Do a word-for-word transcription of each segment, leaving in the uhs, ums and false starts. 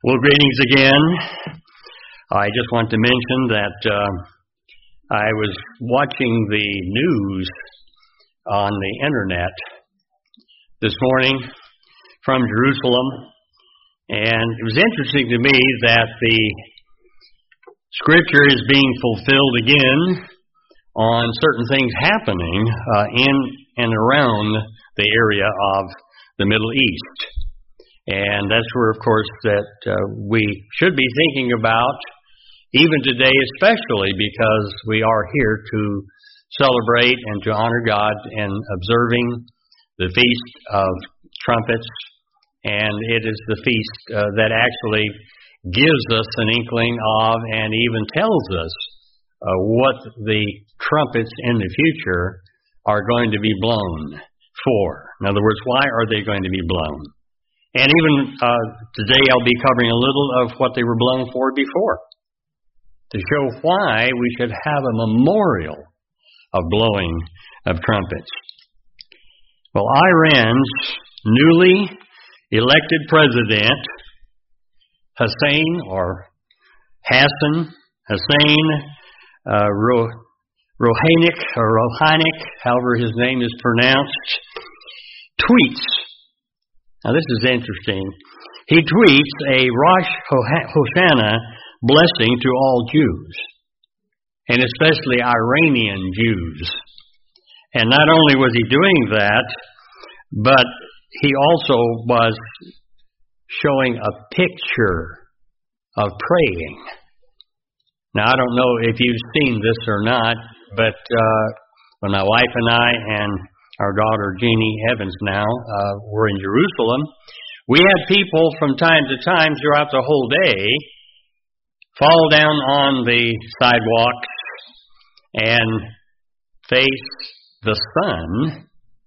Well, greetings again. I just want to mention that uh, I was watching the news on the internet this morning from Jerusalem, and it was interesting to me that the Scripture is being fulfilled again on certain things happening uh, in and around the area of the Middle East. And that's where, of course, that uh, we should be thinking about, even today especially, because we are here to celebrate and to honor God in observing the Feast of Trumpets. And it is the feast uh, that actually gives us an inkling of and even tells us uh, what the trumpets in the future are going to be blown for. In other words, why are they going to be blown? And even uh, today I'll be covering a little of what they were blown for before, to show why we should have a memorial of blowing of trumpets. Well, Iran's newly elected president, Hussein or Hassan Hussein uh, Rouhani, or Rouhani, however his name is pronounced, tweets. Now this is interesting. He tweets a Rosh Hashanah blessing to all Jews, and especially Iranian Jews. And not only was he doing that, but he also was showing a picture of praying. Now I don't know if you've seen this or not, but uh, when my wife and I and our daughter Jeannie Evans now uh, were in Jerusalem, we had people from time to time throughout the whole day fall down on the sidewalks and face the sun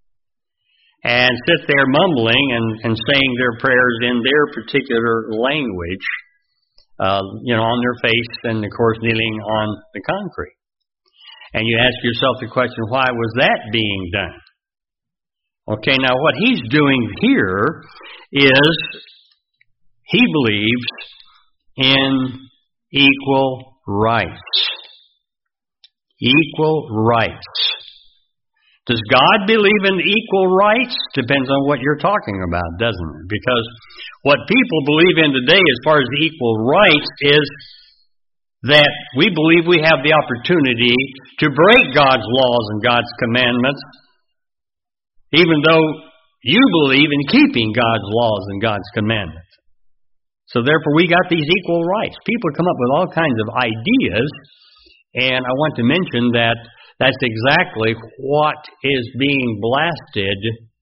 and sit there mumbling and, and saying their prayers in their particular language, uh, you know, on their face and, of course, kneeling on the concrete. And you ask yourself the question, why was that being done? Okay, now what he's doing here is he believes in equal rights. Equal rights. Does God believe in equal rights? Depends on what you're talking about, doesn't it? Because what people believe in today as far as equal rights is that we believe we have the opportunity to break God's laws and God's commandments, even though you believe in keeping God's laws and God's commandments. So therefore we got these equal rights. People come up with all kinds of ideas, and I want to mention that that's exactly what is being blasted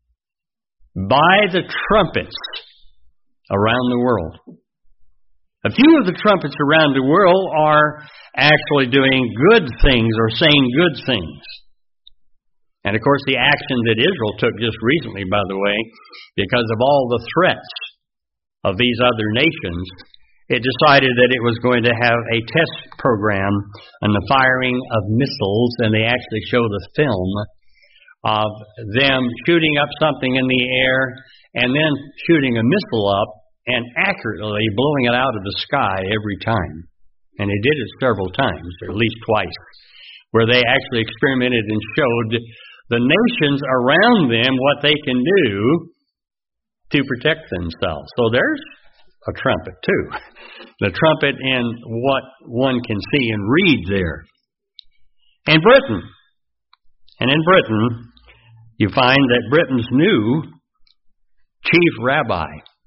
by the trumpets around the world. A few of the trumpets around the world are actually doing good things or saying good things. And of course the action that Israel took just recently, by the way, because of all the threats of these other nations, it decided that it was going to have a test program on the firing of missiles, and they actually show the film of them shooting up something in the air and then shooting a missile up and accurately blowing it out of the sky every time. And they did it several times, or at least twice, where they actually experimented and showed the nations around them what they can do to protect themselves. So there's a trumpet too. The trumpet in what one can see and read there. And Britain. And in Britain, you find that Britain's new chief rabbi,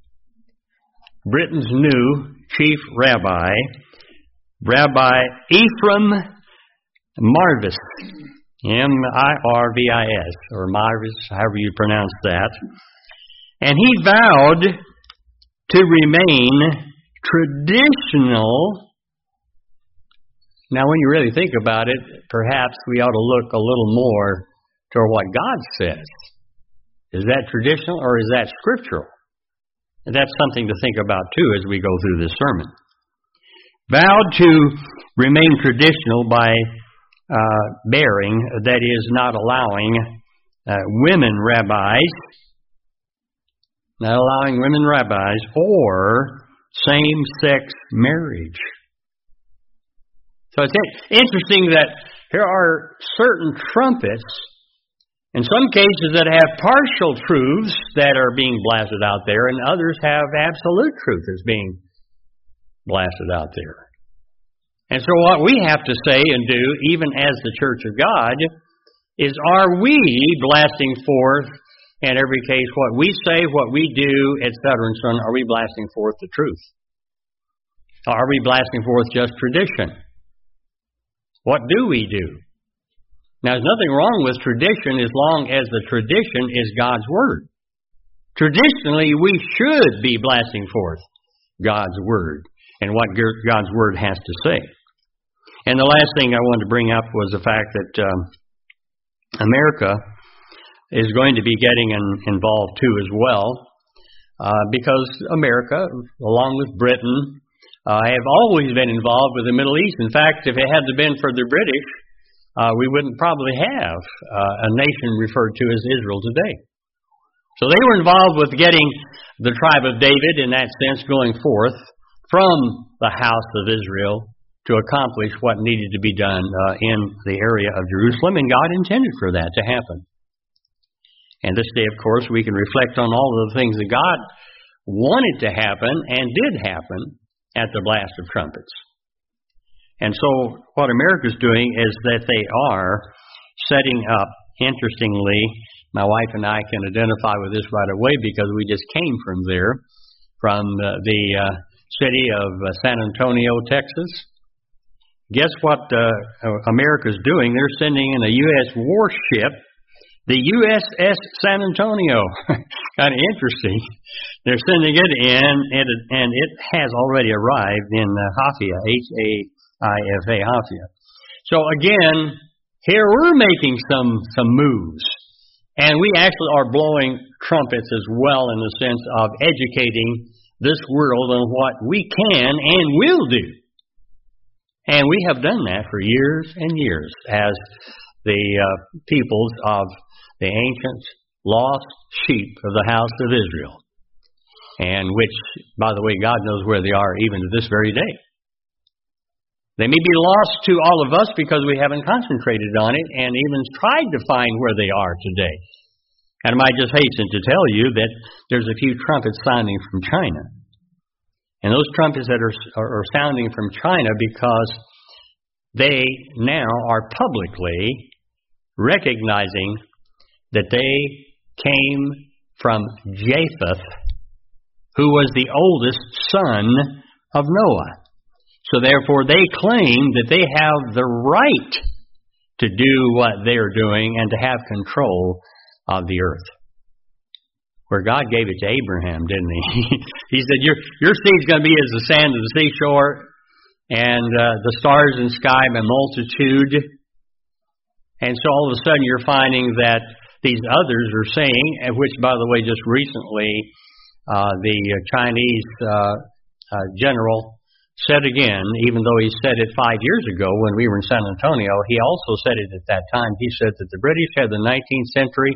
Britain's new chief rabbi, Rabbi Ephraim Marvis, M I R V I S, or Marvis, however you pronounce that. And he vowed to remain traditional. Now, when you really think about it, perhaps we ought to look a little more toward what God says. Is that traditional or is that scriptural? And that's something to think about, too, as we go through this sermon. Vowed to remain traditional by uh, bearing, that is, not allowing uh, women rabbis not allowing women rabbis or same-sex marriage. So it's interesting that here are certain trumpets, in some cases that have partial truths that are being blasted out there, and others have absolute truth that's being blasted out there. And so what we have to say and do, even as the Church of God, is are we blasting forth, in every case, what we say, what we do, et cetera, and so on, are we blasting forth the truth? Or are we blasting forth just tradition? What do we do? Now, there's nothing wrong with tradition as long as the tradition is God's Word. Traditionally, we should be blasting forth God's Word and what God's Word has to say. And the last thing I wanted to bring up was the fact that um, America is going to be getting in, involved too as well, uh, because America, along with Britain, uh, have always been involved with the Middle East. In fact, if it hadn't been for the British, uh, we wouldn't probably have uh, a nation referred to as Israel today. So they were involved with getting the tribe of David, in that sense, going forth from the house of Israel to accomplish what needed to be done uh, in the area of Jerusalem, and God intended for that to happen. And this day, of course, we can reflect on all of the things that God wanted to happen and did happen at the blast of trumpets. And so what America's doing is that they are setting up, interestingly, my wife and I can identify with this right away because we just came from there, from uh, the uh, city of uh, San Antonio, Texas. Guess what uh, America's doing? They're sending in a U S warship, the U S S San Antonio. Kind of interesting. They're sending it in, and it, and it has already arrived in uh, Hafia, H A I F A, Hafia. So again, here we're making some, some moves. And we actually are blowing trumpets as well in the sense of educating this world on what we can and will do. And we have done that for years and years as the uh, peoples of the ancient lost sheep of the house of Israel. And which, by the way, God knows where they are even to this very day. They may be lost to all of us because we haven't concentrated on it and even tried to find where they are today. And I might just hasten to tell you that there's a few trumpets sounding from China. And those trumpets that are, are, are sounding from China because they now are publicly recognizing that they came from Japheth, who was the oldest son of Noah. So therefore they claim that they have the right to do what they're doing and to have control of the earth. Where God gave it to Abraham, didn't he? He said, your, your seed's going to be as the sand of the seashore, and uh, the stars in the sky by multitude. And so all of a sudden you're finding that these others are saying, and which, by the way, just recently uh, the Chinese uh, uh, general said again, even though he said it five years ago when we were in San Antonio, he also said it at that time. He said that the British had the nineteenth century,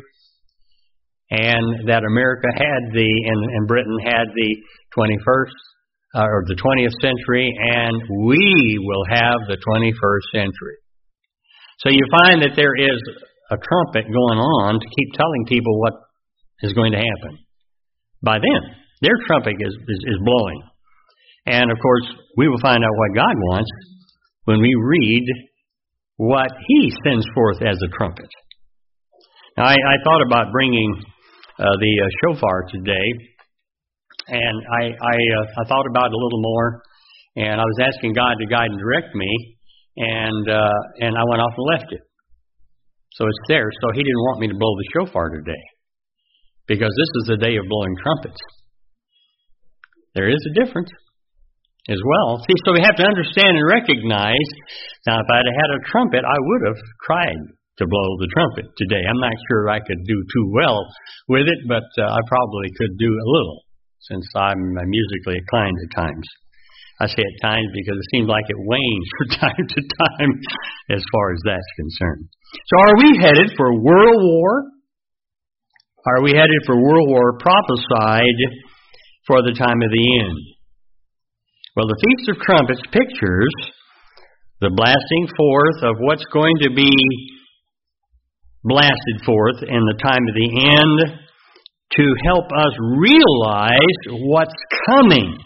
and that America had the, and, and Britain had the twenty-first, uh, or the twentieth century, and we will have the twenty-first century. So you find that there is a trumpet going on to keep telling people what is going to happen. By then, their trumpet is, is, is blowing. And of course, we will find out what God wants when we read what He sends forth as a trumpet. Now, I, I thought about bringing Uh, the uh, shofar today, and I I, uh, I thought about it a little more, and I was asking God to guide and direct me, and uh, and I went off and left it. So it's there. So He didn't want me to blow the shofar today, because this is the day of blowing trumpets. There is a difference as well. See, so we have to understand and recognize. Now, if I'd had a trumpet, I would have tried to blow the trumpet today. I'm not sure I could do too well with it, but uh, I probably could do a little, since I'm musically inclined at times. I say at times because it seems like it wanes from time to time as far as that's concerned. So are we headed for world war? Are we headed for world war prophesied for the time of the end? Well, the Feast of Trumpets pictures the blasting forth of what's going to be blasted forth in the time of the end to help us realize what's coming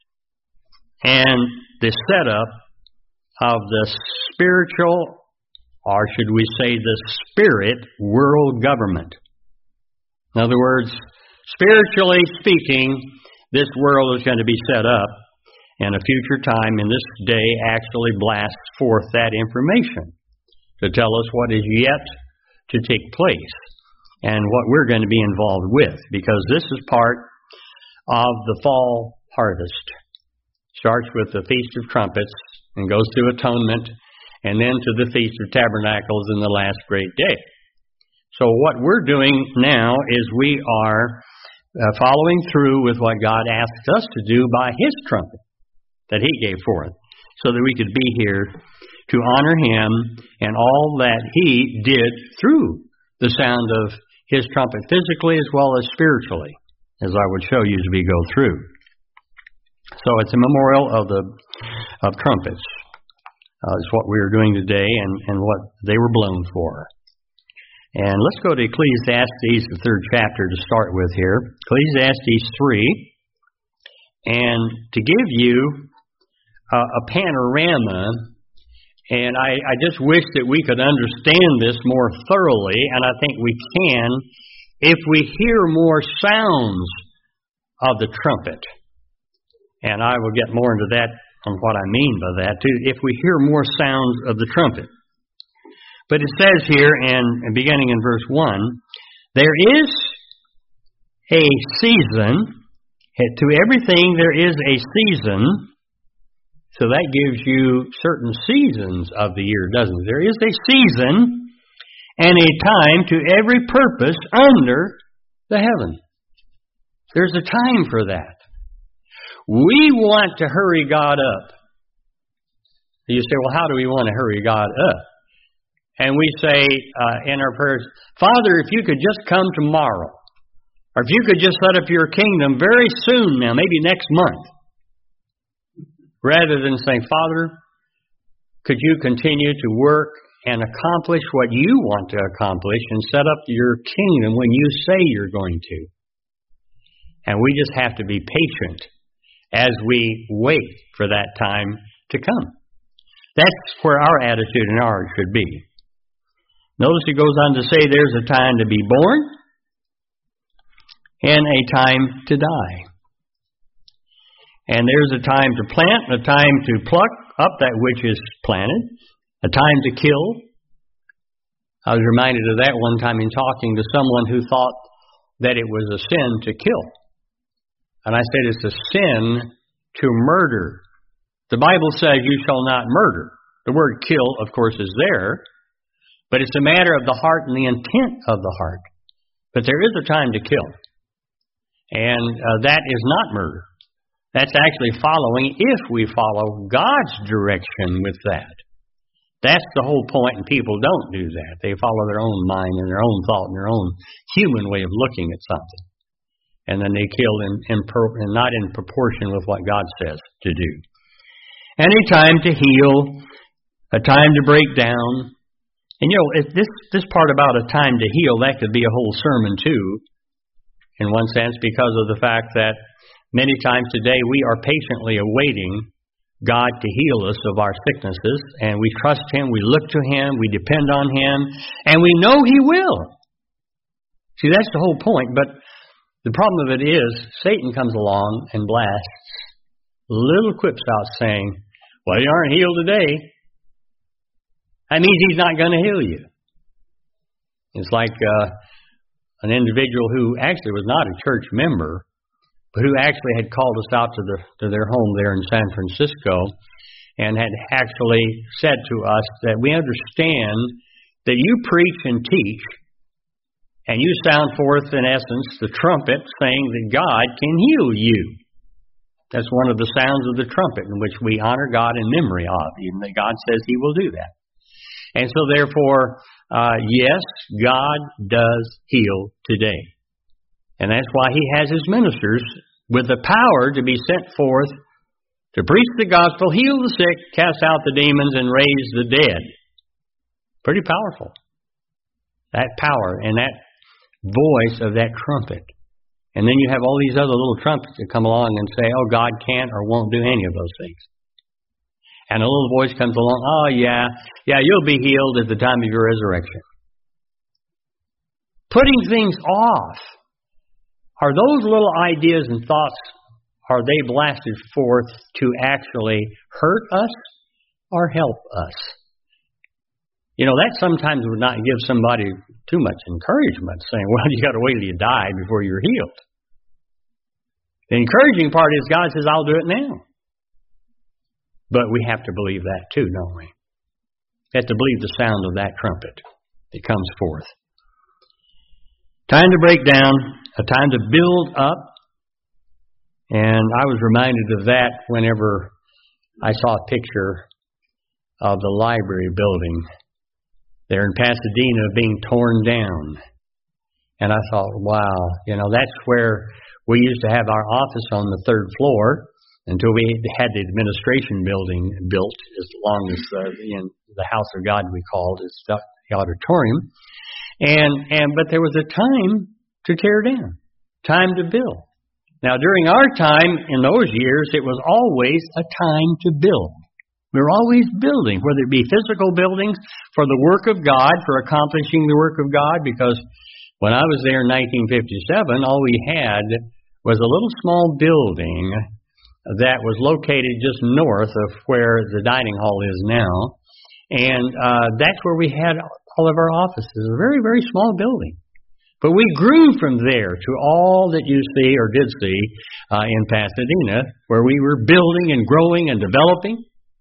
and the setup of the spiritual, or should we say the spirit, world government. In other words, spiritually speaking, this world is going to be set up, and a future time in this day actually blasts forth that information to tell us what is yet to take place and what we're going to be involved with, because this is part of the fall harvest. Starts with the Feast of Trumpets and goes through Atonement and then to the Feast of Tabernacles in the last great day. So what we're doing now is we are uh, following through with what God asked us to do by His trumpet that He gave forth, so that we could be here to honor Him and all that He did through the sound of His trumpet, physically as well as spiritually, as I would show you as we go through. So it's a memorial of the of trumpets. Uh, it's what we are doing today and, and what they were blown for. And let's go to Ecclesiastes, the third chapter, to start with here. Ecclesiastes three. And to give you uh, a panorama, and I, I just wish that we could understand this more thoroughly, and I think we can if we hear more sounds of the trumpet. And I will get more into that on what I mean by that too, if we hear more sounds of the trumpet. But it says here, and beginning in verse one, there is a season, to everything there is a season, so that gives you certain seasons of the year, doesn't it? There is a season and a time to every purpose under the heaven. There's a time for that. We want to hurry God up. You say, well, how do we want to hurry God up? And we say uh, in our prayers, Father, if you could just come tomorrow, or if you could just set up your kingdom very soon now, maybe next month, rather than saying, Father, could you continue to work and accomplish what you want to accomplish and set up your kingdom when you say you're going to? And we just have to be patient as we wait for that time to come. That's where our attitude and ours should be. Notice he goes on to say there's a time to be born and a time to die. And there's a time to plant and a time to pluck up that which is planted, a time to kill. I was reminded of that one time in talking to someone who thought that it was a sin to kill. And I said it's a sin to murder. The Bible says you shall not murder. The word kill, of course, is there, but it's a matter of the heart and the intent of the heart. But there is a time to kill. And uh, that is not murder. That's actually following, if we follow God's direction with that. That's the whole point, and people don't do that. They follow their own mind and their own thought and their own human way of looking at something. And then they kill in, in per, and not in proportion with what God says to do. Any time to heal, a time to break down. And you know, if this, this part about a time to heal, that could be a whole sermon too, in one sense, because of the fact that many times today we are patiently awaiting God to heal us of our sicknesses, and we trust Him, we look to Him, we depend on Him, and we know He will. See, that's the whole point, but the problem of it is Satan comes along and blasts little quips out saying, well, you aren't healed today. That means He's not going to heal you. It's like uh, an individual who actually was not a church member, but who actually had called us out to, the, to their home there in San Francisco and had actually said to us that we understand that you preach and teach and you sound forth, in essence, the trumpet saying that God can heal you. That's one of the sounds of the trumpet in which we honor God in memory of, even that God says He will do that. And so therefore, uh, yes, God does heal today. And that's why He has His ministers with the power to be sent forth to preach the gospel, heal the sick, cast out the demons, and raise the dead. Pretty powerful. That power and that voice of that trumpet. And then you have all these other little trumpets that come along and say, oh, God can't or won't do any of those things. And a little voice comes along, oh, yeah, yeah, you'll be healed at the time of your resurrection. Putting things off. Are those little ideas and thoughts, are they blasted forth to actually hurt us or help us? You know, that sometimes would not give somebody too much encouragement, saying, well, you got to wait till you die before you're healed. The encouraging part is God says, I'll do it now. But we have to believe that too, don't we? We have to believe the sound of that trumpet that comes forth. Time to break down, a time to build up. And I was reminded of that whenever I saw a picture of the library building there in Pasadena being torn down. And I thought, wow, you know, that's where we used to have our office on the third floor until we had the administration building built, as long as uh, in the House of God we called it, the auditorium. And and but there was a time to tear down, time to build. Now, during our time in those years, it was always a time to build. We were always building, whether it be physical buildings for the work of God, for accomplishing the work of God, because when I was there in nineteen fifty-seven, all we had was a little small building that was located just north of where the dining hall is now. And uh, that's where we had all of our offices, a very, very small building. But we grew from there to all that you see or did see uh, in Pasadena, where we were building and growing and developing.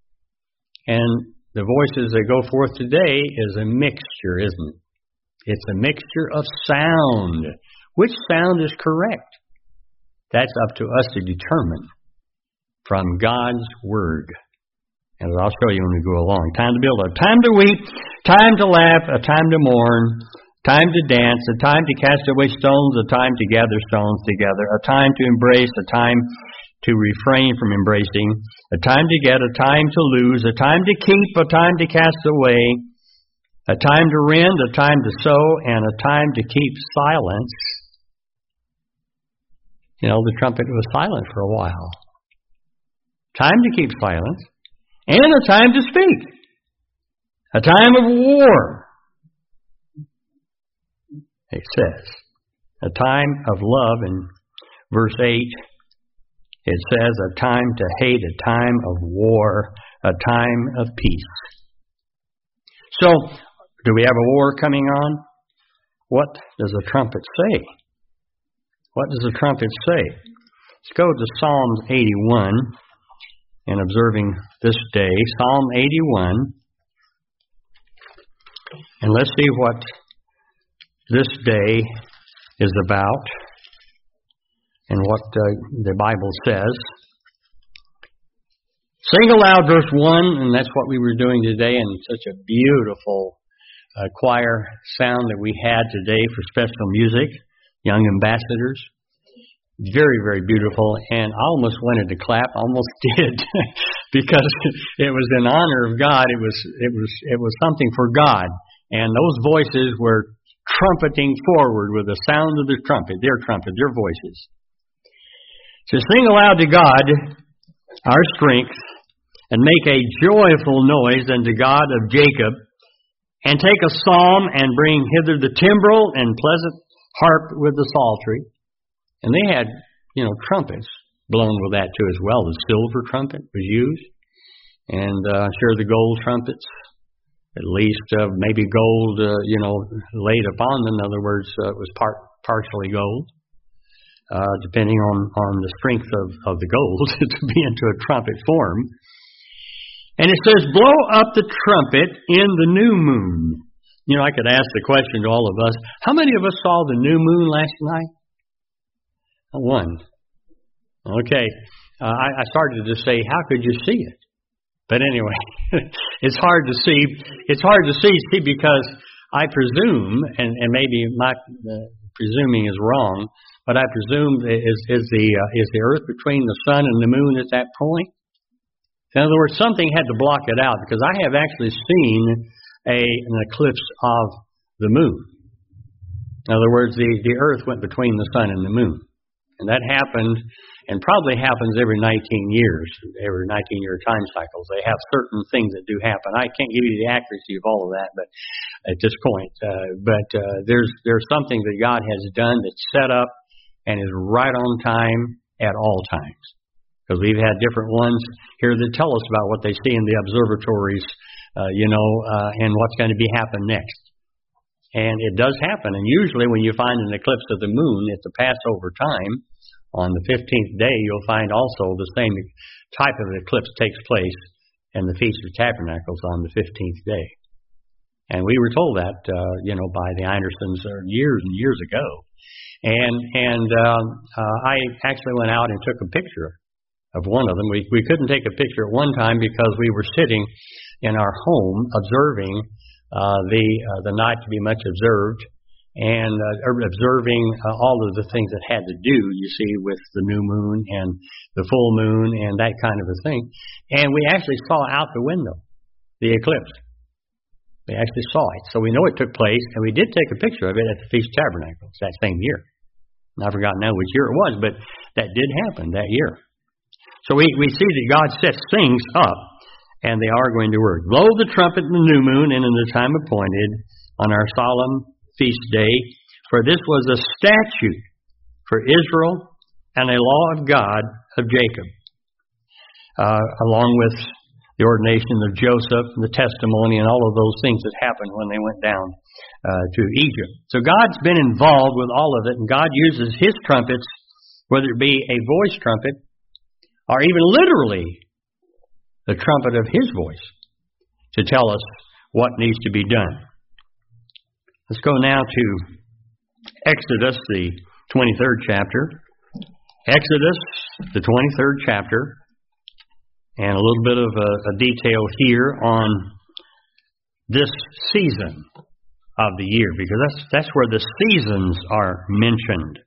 And the voices that go forth today is a mixture, isn't it? It's a mixture of sound. Which sound is correct? That's up to us to determine from God's Word. And I'll show you when we go along. Time to build up, time to weep, time to laugh, a time to mourn, time to dance, a time to cast away stones, a time to gather stones together, a time to embrace, a time to refrain from embracing, a time to get, a time to lose, a time to keep, a time to cast away, a time to rend, a time to sow, and a time to keep silence. You know, the trumpet was silent for a while. Time to keep silence, and a time to speak. A time of war. It says, a time of love in verse eight. It says a time to hate, a time of war, a time of peace. So, do we have a war coming on? What does the trumpet say? What does the trumpet say? Let's go to Psalms eighty-one and observing this day. Psalm eighty-one. And let's see what this day is about and what uh, the Bible says. Sing aloud, verse one, and that's what we were doing today, and such a beautiful uh, choir sound that we had today for special music, Young Ambassadors. Very, very beautiful, and I almost wanted to clap, almost did, because it was in honor of God. It was, it was, it was something for God, and those voices were trumpeting forward with the sound of the trumpet, their trumpet, their voices. So sing aloud to God, our strength, and make a joyful noise unto God of Jacob, and take a psalm and bring hither the timbrel and pleasant harp with the psaltery. And they had, you know, trumpets blown with that too as well. The silver trumpet was used, and uh, sure the gold trumpets, at least uh, maybe gold, uh, you know, laid upon them. In other words, uh, it was part partially gold, uh, depending on, on the strength of, of the gold to be into a trumpet form. And it says, blow up the trumpet in the new moon. You know, I could ask the question to all of us, how many of us saw the new moon last night? One. Okay. Uh, I, I started to say, how could you see it? But anyway, it's hard to see. It's hard to see, see because I presume, and, and maybe my uh, presuming is wrong, but I presume is is the uh, is the earth between the sun and the moon at that point? In other words, something had to block it out, because I have actually seen a, an eclipse of the moon. In other words, the, the earth went between the sun and the moon. And that happened, and probably happens every nineteen years, every nineteen-year time cycles. They have certain things that do happen. I can't give you the accuracy of all of that, but at this point, uh, but uh, there's there's something that God has done that's set up and is right on time at all times. Because we've had different ones here that tell us about what they see in the observatories, uh, you know, uh, and what's going to be happen next. And it does happen. And usually when you find an eclipse of the moon at the Passover time, on the fifteenth day, you'll find also the same type of eclipse takes place in the Feast of Tabernacles on the fifteenth day. And we were told that, uh, you know, by the Andersons years and years ago. And and um, uh, I actually went out and took a picture of one of them. We we couldn't take a picture at one time because we were sitting in our home observing uh, the uh, the night to be much observed, and uh, observing uh, all of the things that had to do, you see, with the new moon and the full moon and that kind of a thing. And we actually saw out the window the eclipse. We actually saw it. So we know it took place, and we did take a picture of it at the Feast of Tabernacles that same year. And I forgot now which year it was, but that did happen that year. So we, we see that God sets things up, and they are going to work. Blow the trumpet in the new moon and in the time appointed on our solemn feast day, for this was a statute for Israel and a law of God of Jacob, uh, along with the ordination of Joseph, and the testimony, and all of those things that happened when they went down uh, to Egypt. So God's been involved with all of it, and God uses His trumpets, whether it be a voice trumpet or even literally the trumpet of His voice, to tell us what needs to be done. Let's go now to Exodus, the twenty-third chapter. Exodus, the twenty-third chapter. And a little bit of a, a detail here on this season of the year, because that's that's where the seasons are mentioned.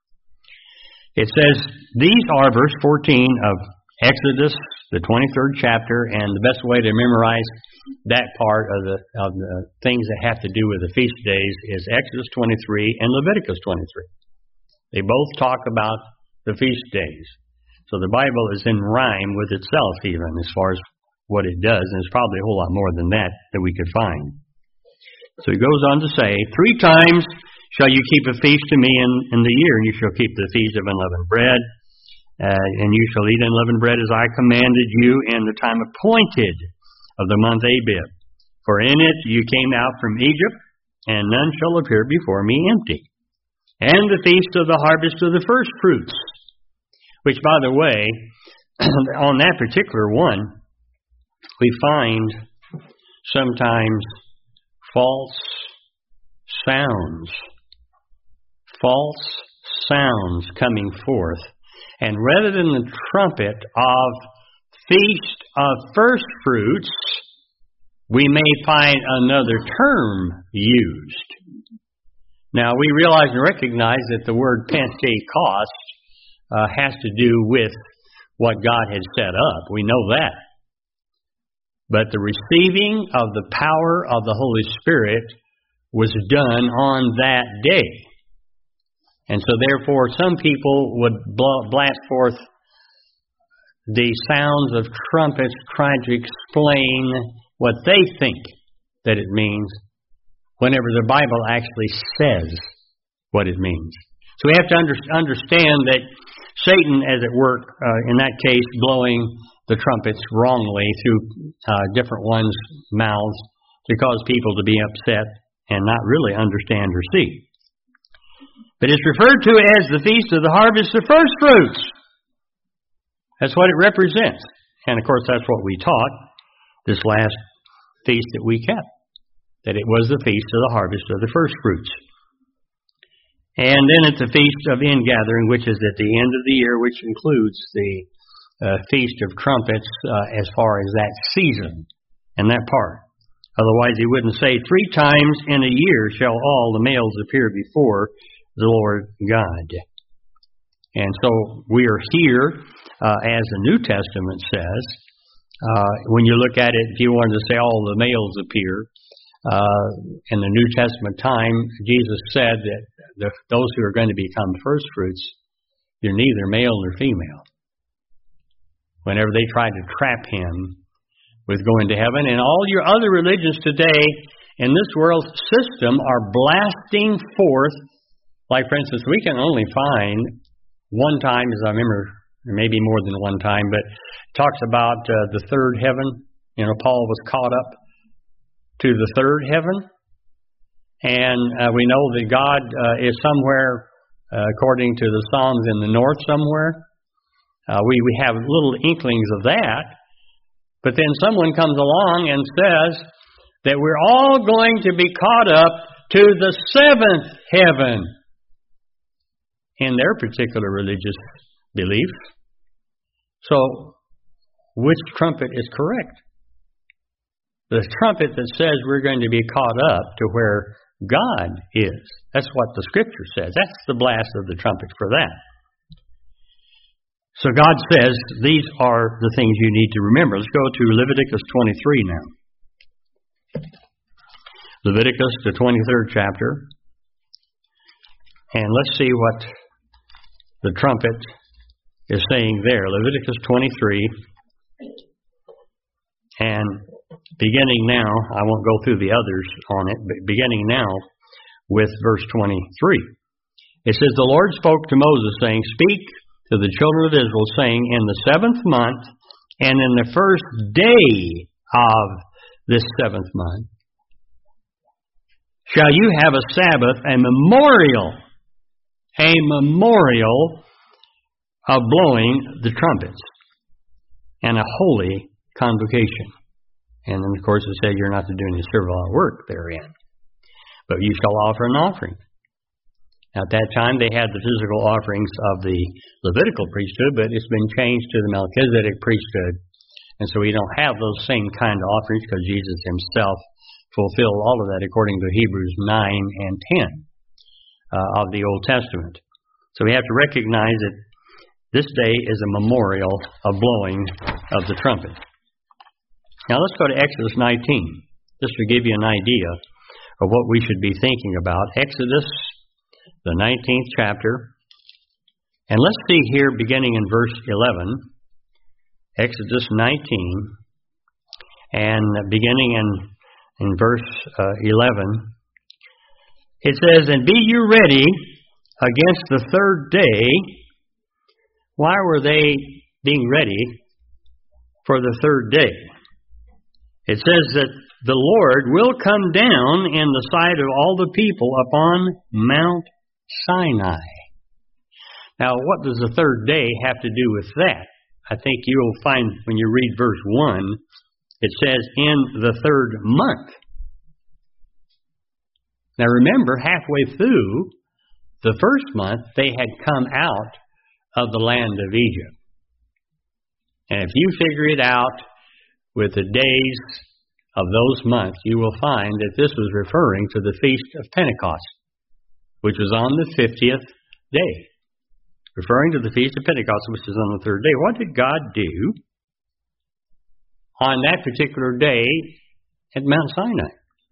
It says, these are, verse fourteen of Exodus, the twenty-third chapter, and the best way to memorize that part of the of the things that have to do with the feast days is Exodus twenty-three and Leviticus twenty-three. They both talk about the feast days. So the Bible is in rhyme with itself even as far as what it does, and it's probably a whole lot more than that that we could find. So he goes on to say, three times shall you keep a feast to me in, in the year, and you shall keep the feast of unleavened bread, uh, and you shall eat unleavened bread as I commanded you in the time appointed of the month Abib. For in it you came out from Egypt, and none shall appear before me empty. And the feast of the harvest of the first fruits, which, by the way, on that particular one, we find sometimes false sounds. False sounds coming forth. And rather than the trumpet of feast of first fruits, we may find another term used. Now, we realize and recognize that the word Pentecost Uh, has to do with what God had set up. We know that. But the receiving of the power of the Holy Spirit was done on that day. And so therefore some people would blast forth the sounds of trumpets trying to explain what they think that it means, whenever the Bible actually says what it means. So we have to under, understand that Satan, as it were, uh, in that case, blowing the trumpets wrongly through uh, different ones' mouths to cause people to be upset and not really understand or see. But it's referred to as the Feast of the Harvest of First Fruits. That's what it represents. And, of course, that's what we taught this last feast that we kept, that it was the Feast of the Harvest of the First Fruits. And then it's the Feast of Ingathering, which is at the end of the year, which includes the uh, Feast of Trumpets uh, as far as that season and that part. Otherwise, he wouldn't say, three times in a year shall all the males appear before the Lord God. And so we are here, uh, as the New Testament says, Uh, when you look at it, if you wanted to say all the males appear, uh, in the New Testament time, Jesus said that the, those who are going to become first fruits, you're neither male nor female. Whenever they tried to trap him with going to heaven, and all your other religions today in this world system are blasting forth, like for instance, we can only find one time, as I remember, maybe more than one time, but it talks about uh, the third heaven. You know, Paul was caught up to the third heaven, and uh, we know that God uh, is somewhere, uh, according to the Psalms, in the north somewhere. Uh, we, we have little inklings of that, but then someone comes along and says that we're all going to be caught up to the seventh heaven in their particular religious belief. So, which trumpet is correct? The trumpet that says we're going to be caught up to where God is. That's what the Scripture says. That's the blast of the trumpet for that. So God says these are the things you need to remember. Let's go to Leviticus twenty-three now. Leviticus, the twenty-third chapter. And let's see what the trumpet is saying there. Leviticus twenty-three. And beginning now, I won't go through the others on it, but beginning now with verse twenty-three. It says, the Lord spoke to Moses, saying, speak to the children of Israel, saying, in the seventh month, and in the first day of this seventh month, shall you have a Sabbath, a memorial, a memorial of blowing the trumpets, and a holy convocation. And then, of course, it says you're not to do any servile work therein, but you shall offer an offering. Now, at that time, they had the physical offerings of the Levitical priesthood, but it's been changed to the Melchizedek priesthood. And so we don't have those same kind of offerings because Jesus himself fulfilled all of that according to Hebrews nine and ten uh, of the Old Testament. So we have to recognize that this day is a memorial of blowing of the trumpet. Now let's go to Exodus nineteen, just to give you an idea of what we should be thinking about. Exodus, the nineteenth chapter. And let's see here, beginning in verse eleven, Exodus nineteen, and beginning in, in verse uh, eleven, it says, and be you ready against the third day. Why were they being ready for the third day? It says that the Lord will come down in the sight of all the people upon Mount Sinai. Now, what does the third day have to do with that? I think you'll find when you read verse one, it says, in the third month. Now remember, halfway through the first month, they had come out of the land of Egypt. And if you figure it out with the days of those months, you will find that this was referring to the Feast of Pentecost, which was on the fiftieth day. Referring to the Feast of Pentecost, which is on the third day. What did God do on that particular day at Mount Sinai?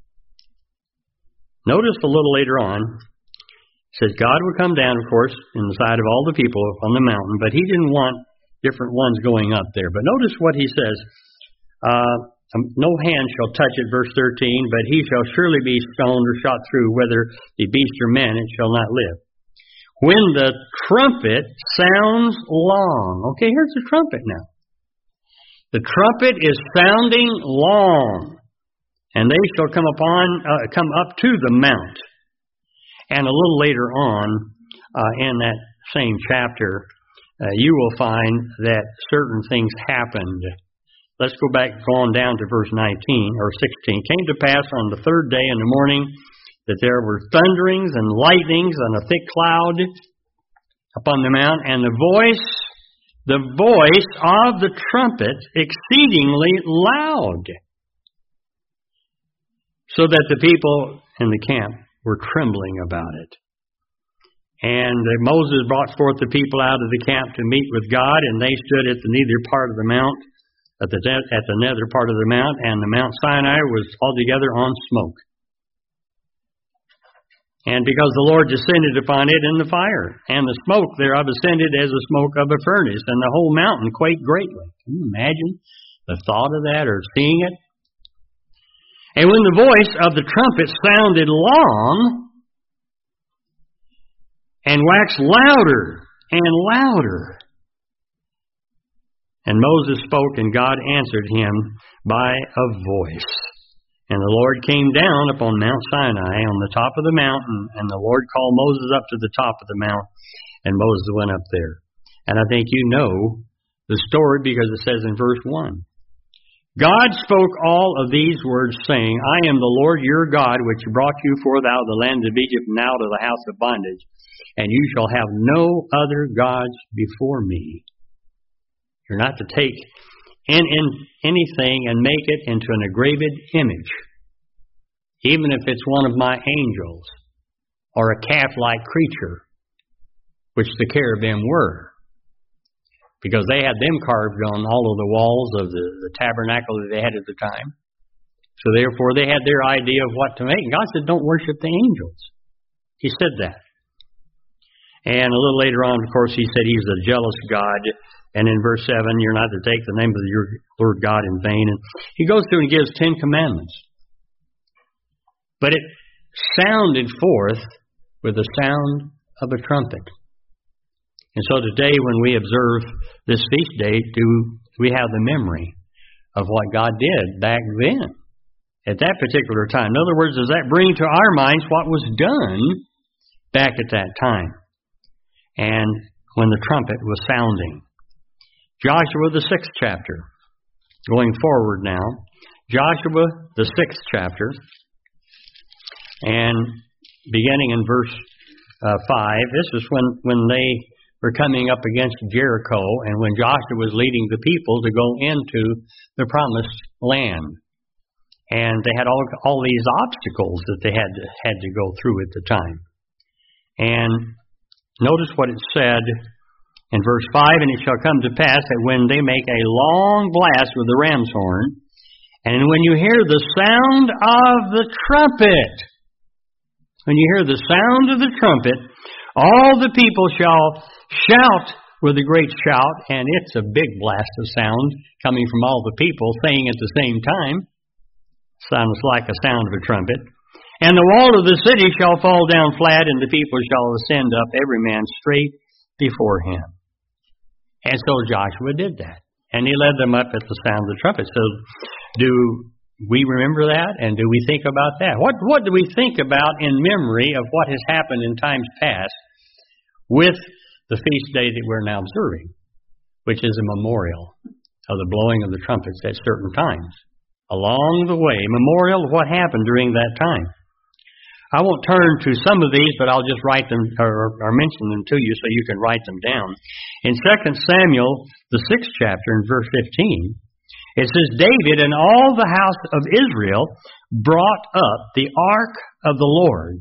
Notice a little later on, it says God would come down, of course, in the sight of all the people on the mountain, but he didn't want different ones going up there. But notice what he says. Uh, no hand shall touch it, verse thirteen, but he shall surely be stoned or shot through, whether the beast or man, it shall not live. When the trumpet sounds long. Okay, here's the trumpet now. The trumpet is sounding long, and they shall come upon, uh, come up to the mount. And a little later on, uh, in that same chapter, uh, you will find that certain things happened. Let's go back, go on down to verse nineteen or sixteen. It came to pass on the third day in the morning that there were thunderings and lightnings and a thick cloud upon the mount, and the voice, the voice of the trumpet exceedingly loud, so that the people in the camp were trembling about it. And Moses brought forth the people out of the camp to meet with God, and they stood at the neither part of the mount at the, at the nether part of the mount, and the Mount Sinai was altogether on smoke. And because the Lord descended upon it in the fire, and the smoke thereof ascended as the smoke of a furnace, and the whole mountain quaked greatly. Can you imagine the thought of that or seeing it? And when the voice of the trumpet sounded long, and waxed louder and louder, and Moses spoke, and God answered him by a voice. And the Lord came down upon Mount Sinai on the top of the mountain, and the Lord called Moses up to the top of the mount, and Moses went up there. And I think you know the story because it says in verse one, God spoke all of these words, saying, I am the Lord your God, which brought you forth out of the land of Egypt and out of the house of bondage, and you shall have no other gods before me. You're not to take in, in anything and make it into an engraved image, even if it's one of my angels or a calf-like creature, which the cherubim were, because they had them carved on all of the walls of the, the tabernacle that they had at the time. So therefore they had their idea of what to make. And God said, don't worship the angels. He said that. And a little later on, of course, he said he's a jealous God. And in verse seven, you're not to take the name of your Lord God in vain. And he goes through and gives Ten Commandments. But it sounded forth with the sound of a trumpet. And so today when we observe this feast day, do we have the memory of what God did back then, at that particular time? In other words, does that bring to our minds what was done back at that time? And when the trumpet was sounding. Joshua, the sixth chapter. Going forward now. Joshua, the sixth chapter. And beginning in verse uh, five. This is when, when they were coming up against Jericho, and when Joshua was leading the people to go into the promised land. And they had all, all these obstacles that they had to, had to go through at the time. And notice what it said in verse five, and it shall come to pass that when they make a long blast with the ram's horn, and when you hear the sound of the trumpet, when you hear the sound of the trumpet, all the people shall shout with a great shout, and it's a big blast of sound coming from all the people saying at the same time. Sounds like a sound of a trumpet. And the wall of the city shall fall down flat, and the people shall ascend up, every man straight before him. And so Joshua did that. And he led them up at the sound of the trumpet. So do we remember that? And do we think about that? What, what do we think about in memory of what has happened in times past with the feast day that we're now observing, which is a memorial of the blowing of the trumpets at certain times? Along the way, memorial of what happened during that time. I won't turn to some of these, but I'll just write them or, or mention them to you so you can write them down. In Second Samuel, the sixth chapter, in verse fifteen, it says, David and all the house of Israel brought up the ark of the Lord.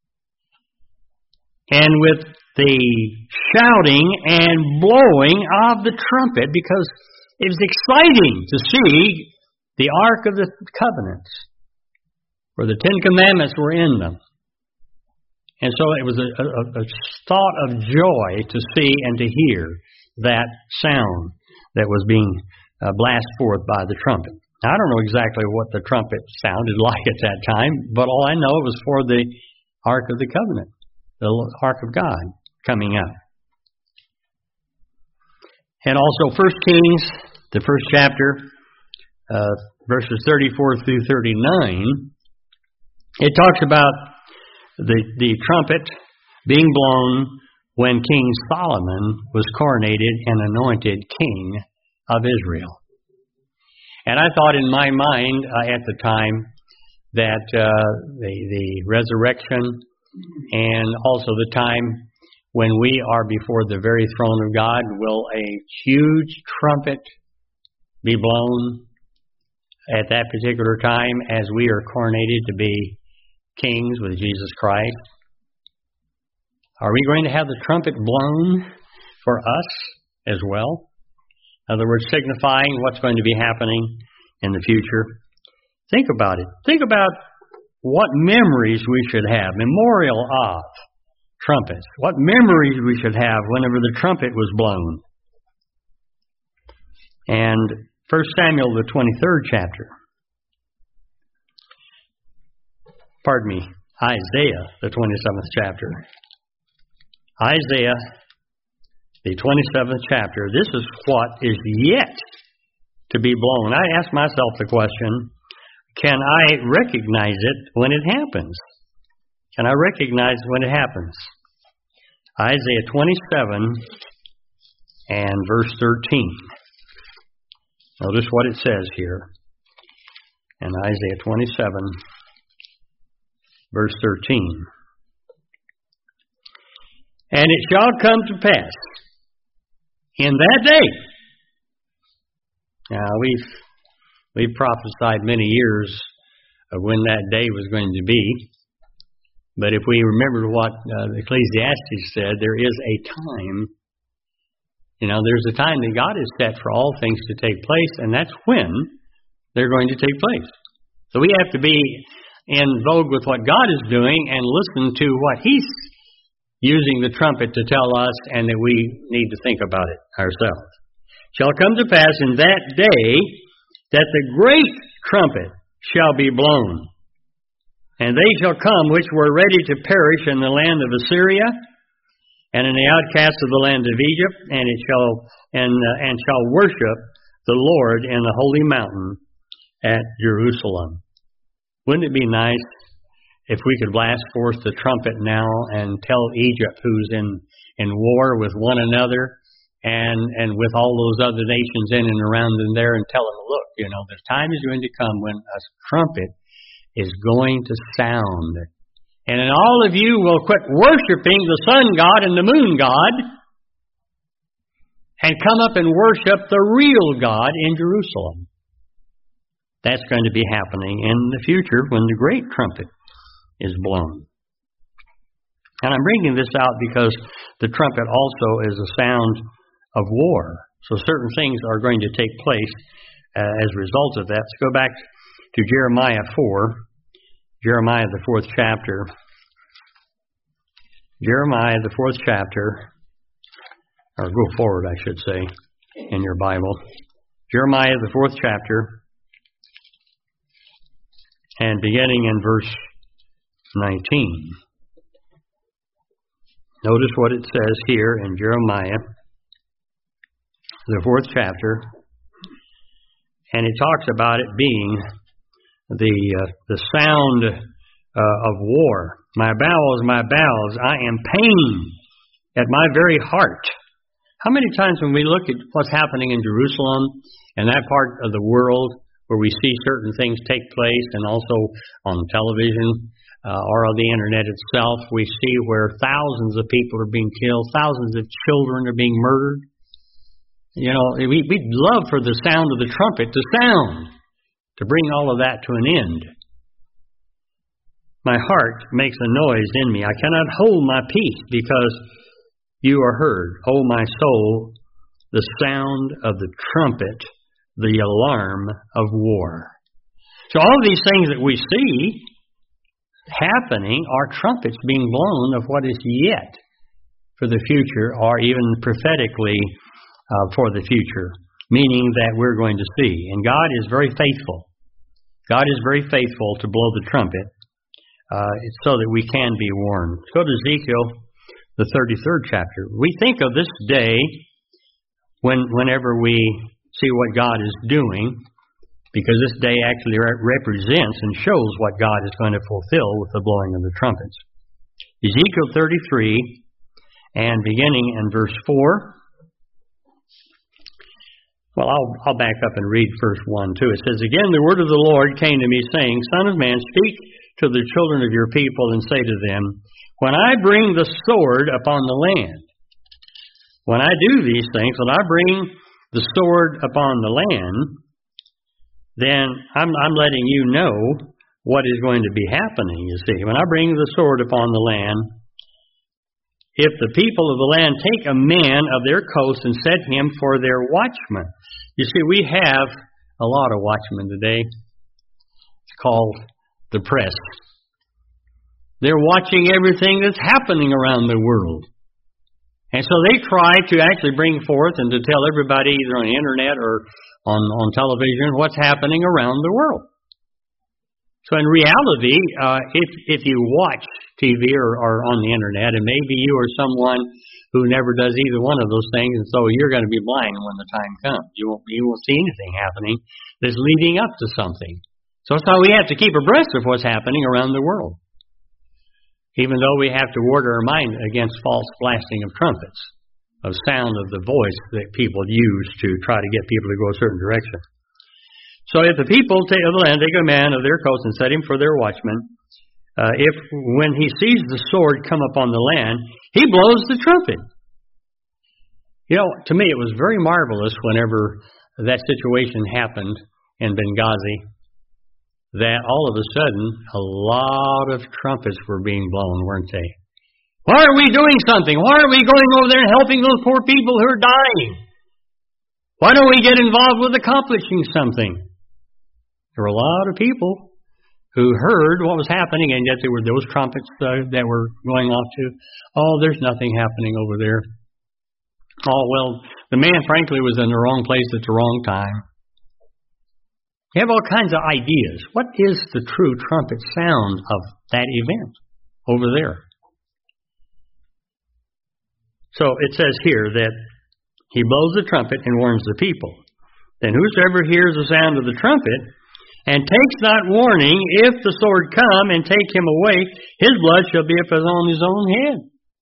And with the shouting and blowing of the trumpet, because it was exciting to see the Ark of the Covenant, where the Ten Commandments were in them. And so it was a, a, a thought of joy to see and to hear that sound that was being uh, blasted forth by the trumpet. Now, I don't know exactly what the trumpet sounded like at that time, but all I know it was for the Ark of the Covenant, the Ark of God coming up. And also First Kings, the first chapter, uh, verses thirty-four through thirty-nine, it talks about the, the trumpet being blown when King Solomon was coronated and anointed king of Israel. And I thought in my mind uh, at the time that uh, the, the resurrection and also the time when we are before the very throne of God, will a huge trumpet be blown at that particular time as we are coronated to be kings with Jesus Christ? Are we going to have the trumpet blown for us as well? In other words, signifying what's going to be happening in the future. Think about it. Think about what memories we should have, memorial of trumpets. What memories we should have whenever the trumpet was blown. And First Samuel, the twenty-third chapter. Pardon me, Isaiah, the twenty-seventh chapter. Isaiah, the twenty-seventh chapter. This is what is yet to be blown. I ask myself the question, can I recognize it when it happens? Can I recognize when it happens? Isaiah twenty-seven and verse thirteen. Notice what it says here in Isaiah twenty-seven, verse thirteen. And it shall come to pass in that day. Now, we've, we've prophesied many years of when that day was going to be. But if we remember what uh, Ecclesiastes said, there is a time, you know, there's a time that God has set for all things to take place, and that's when they're going to take place. So we have to be in vogue with what God is doing and listen to what He's using the trumpet to tell us, and that we need to think about it ourselves. Shall come to pass in that day that the great trumpet shall be blown, and they shall come which were ready to perish in the land of Assyria, and in the outcasts of the land of Egypt, and it shall and uh, and shall worship the Lord in the holy mountain at Jerusalem. Wouldn't it be nice if we could blast forth the trumpet now and tell Egypt, who's in, in war with one another and and with all those other nations in and around them there, and tell them, look, you know, the time is going to come when a trumpet is going to sound. And then all of you will quit worshiping the sun god and the moon god and come up and worship the real God in Jerusalem. That's going to be happening in the future when the great trumpet is blown. And I'm bringing this out because the trumpet also is a sound of war. So certain things are going to take place uh, as a result of that. Let's go back to Jeremiah four. Jeremiah, the fourth chapter. Jeremiah, the fourth chapter. Or go forward, I should say, in your Bible. Jeremiah, the fourth chapter. And beginning in verse nineteen. Notice what it says here in Jeremiah, the fourth chapter. And it talks about it being the uh, the sound uh, of war. My bowels, my bowels, I am pained at my very heart. How many times when we look at what's happening in Jerusalem and that part of the world where we see certain things take place, and also on television uh, or on the internet itself, we see where thousands of people are being killed, thousands of children are being murdered. You know, we, we'd love for the sound of the trumpet to sound, to bring all of that to an end. My heart makes a noise in me. I cannot hold my peace because you are heard, O my soul, the sound of the trumpet, the alarm of war. So all of these things that we see happening are trumpets being blown of what is yet for the future, or even prophetically uh, for the future, meaning that we're going to see. And God is very faithful. God is very faithful to blow the trumpet uh, so that we can be warned. Let's go to Ezekiel, the thirty-third chapter. We think of this day when, whenever we see what God is doing, because this day actually re- represents and shows what God is going to fulfill with the blowing of the trumpets. Ezekiel thirty-three, and beginning in verse four. Well, I'll, I'll back up and read verse one too. It says, Again, the word of the Lord came to me, saying, Son of man, speak to the children of your people, and say to them, When I bring the sword upon the land, when I do these things, when I bring the sword upon the land, then I'm, I'm letting you know what is going to be happening, you see. When I bring the sword upon the land, if the people of the land take a man of their coast and set him for their watchman. You see, we have a lot of watchmen today. It's called the press. They're watching everything that's happening around the world. And so they try to actually bring forth and to tell everybody either on the internet or on, on television what's happening around the world. So in reality, uh, if if you watch T V or, or on the internet, and maybe you are someone who never does either one of those things, and so you're going to be blind when the time comes. You won't you won't see anything happening that's leading up to something. So that's why we have to keep abreast of what's happening around the world, even though we have to ward our mind against false blasting of trumpets, of sound of the voice that people use to try to get people to go a certain direction. So if the people take, of the land take a man of their coast and set him for their watchman, uh, if when he sees the sword come upon the land, he blows the trumpet. You know, to me it was very marvelous whenever that situation happened in Benghazi, that all of a sudden a lot of trumpets were being blown, weren't they? Why are we doing something? Why are we going over there and helping those poor people who are dying? Why don't we get involved with accomplishing something? There were a lot of people who heard what was happening, and yet there were those trumpets uh, that were going off to, oh, there's nothing happening over there. Oh, well, the man, frankly, was in the wrong place at the wrong time. You have all kinds of ideas. What is the true trumpet sound of that event over there? So it says here that he blows the trumpet and warns the people. Then whosoever hears the sound of the trumpet and takes not warning, if the sword come and take him away, his blood shall be upon his own head.